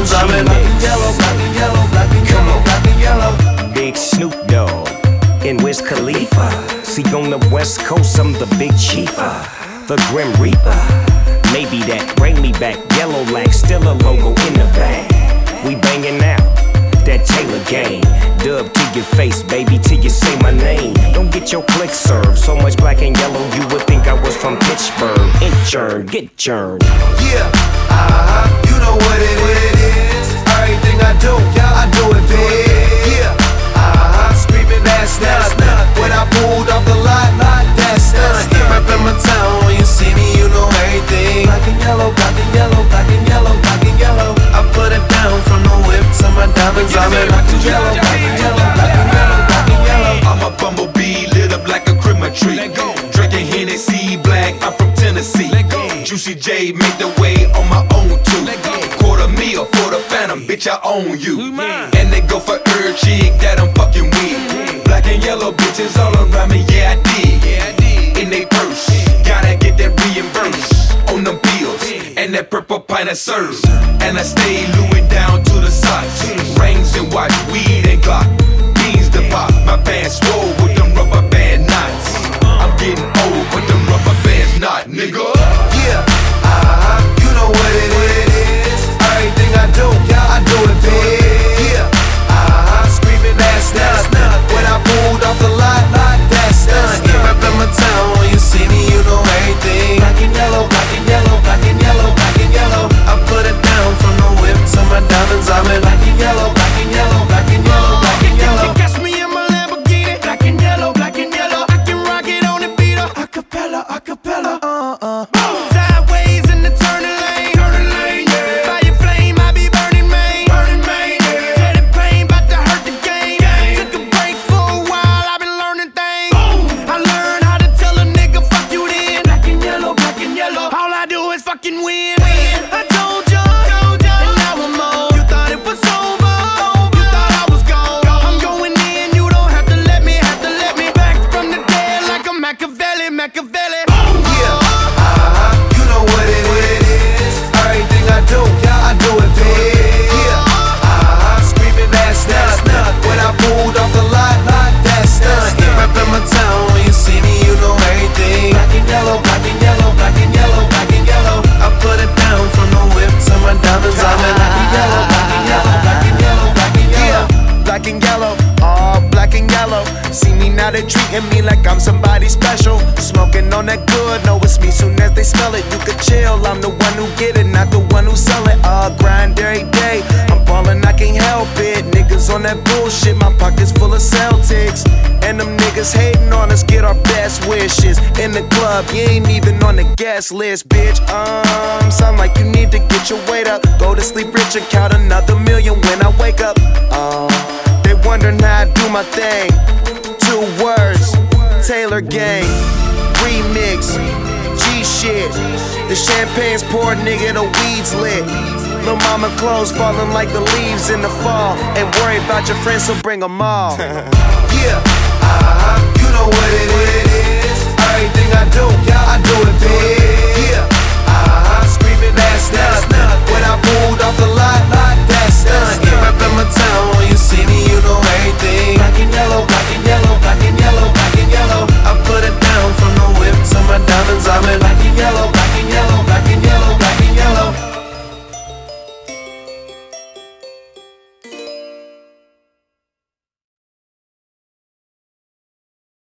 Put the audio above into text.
diamonds. I'm in black and yellow, black and yellow, black and yellow, black and yellow. Big Snoop Dogg and Wiz Khalifa. See, on the West Coast, I'm the big chief, the Grim Reaper. Maybe that bring me back. Yellow lag, still a logo in the bag. We banging out that Taylor game. Dub to your face, baby, till you say my name. Don't get your click served. So much black and yellow, you would think I was from Pittsburgh. Inchurn, get churned. Yeah, you know what it is. Everything I do, I do it big. Yeah, screaming that's not. When I pulled off the lot, that's not. Reppin' my town, when you see me, you know everything. Black and yellow, black and yellow, black and yellow, black and yellow. I put it down from the whip to my diamonds. I'm in black and yellow, black and yellow, black and yellow, black and yellow. I'm a bumblebee lit up like a Christmas tree. Drinking Hennessy black, I'm from Tennessee. Juicy J make the way on my own too. Quarter meal for the phantom, bitch, I own you. And they go for every chick that I'm fucking with. Black and yellow bitches all around me, yeah I did. In they purse, gotta get that reimbursed on them bills and that purple pint of serve. And I stay Louis down to the socks. Rings and watch, weed and Glock, beans to pop. My pants swole with them rubber band knots. I'm getting old with them rubber bands not, nigga. Yeah, you know what it is. Everything I do, I do it big. Yeah, screaming that's not. When I pulled off the lot, that's not. Reppin' my town, when you see me, you know everything. Black and yellow, black and yellow, black and yellow, black and yellow. I put it down from the whip to my diamonds. I'm in black and yellow, black and yellow, black and yellow, black and yellow. You catch me in my Lamborghini, black and yellow, black and yellow. I can rock it on the beat up, acapella, acapella. Sideways in the turning lane, yeah. Fire flame, I be burning main, yeah. Tell the pain, bout to hurt the game. Took a break for a while, I been learning things. I learned how to tell a nigga fuck you then. Black and yellow, black and yellow. All I do is fucking win. I told ya, and now I'm on. You thought it was over, you thought I was gone. I'm going in, you don't have to let me, back from the dead like a Machiavelli. You know what it is. Everything I do, I do it big. Yeah, screaming that's not. When I pulled off the lot, that's not. Reppin' my town, when you see me, you know everything. Black and yellow, black and yellow, black and yellow, black and yellow. I put it down from the whip to my diamonds. I'm in black and yellow, black and yellow, black and yellow, black and yellow. Black and yellow, all black and yellow. See me now, they treating me like I'm somebody special. Smoking on that good, know it's me soon as they smell it. You could chill, I'm the one who get it, not the one who sell it. Grind every day, I'm ballin', I can't help it. Niggas on that bullshit, my pockets full of Celtics. And them niggas hating on us, get our best wishes. In the club, you ain't even on the guest list, bitch. Sound like you need to get your weight up. Go to sleep rich and count another million when I wake up. They wondering how I do my thing. 2 words, Taylor Gang, remix, G-shit. The champagne's poured, nigga, the weed's lit. Lil' mama clothes falling like the leaves in the fall. Ain't worry about your friends, so bring them all. Yeah, you know what it is.